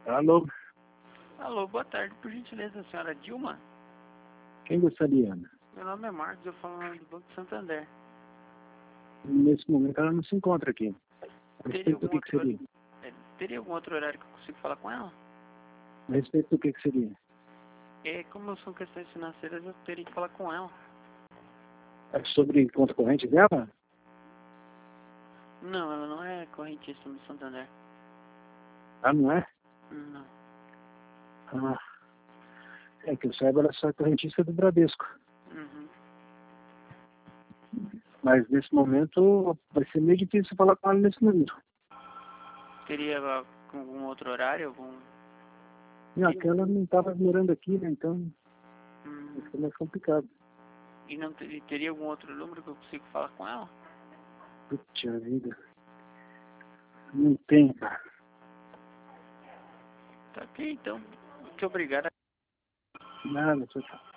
Alô? Alô, boa tarde. Por gentileza, a senhora Dilma? Quem gostaria? Meu nome é Marcos, eu falo do Banco Santander. Nesse momento ela não se encontra aqui. A Teria respeito do algum que seria? teria algum outro horário que eu consigo falar com ela? A respeito do que seria? Como são questões financeiras, eu teria que falar com ela. É sobre conta corrente dela? Não, ela não é correntista do Santander. Ah, não é? Não. Ah, é que eu saiba, ela é só correntista do Bradesco. Uhum. Mas nesse momento vai ser meio difícil falar com ela nesse momento. Teria algum outro horário? Não, aquela não estava morando aqui, né? Então Hum, vai ser mais complicado. e não teria algum outro número que eu consigo falar com ela? Puxa vida. Não tem, cara. Tá ok, então. Muito obrigado. Nada, tchau, tchau.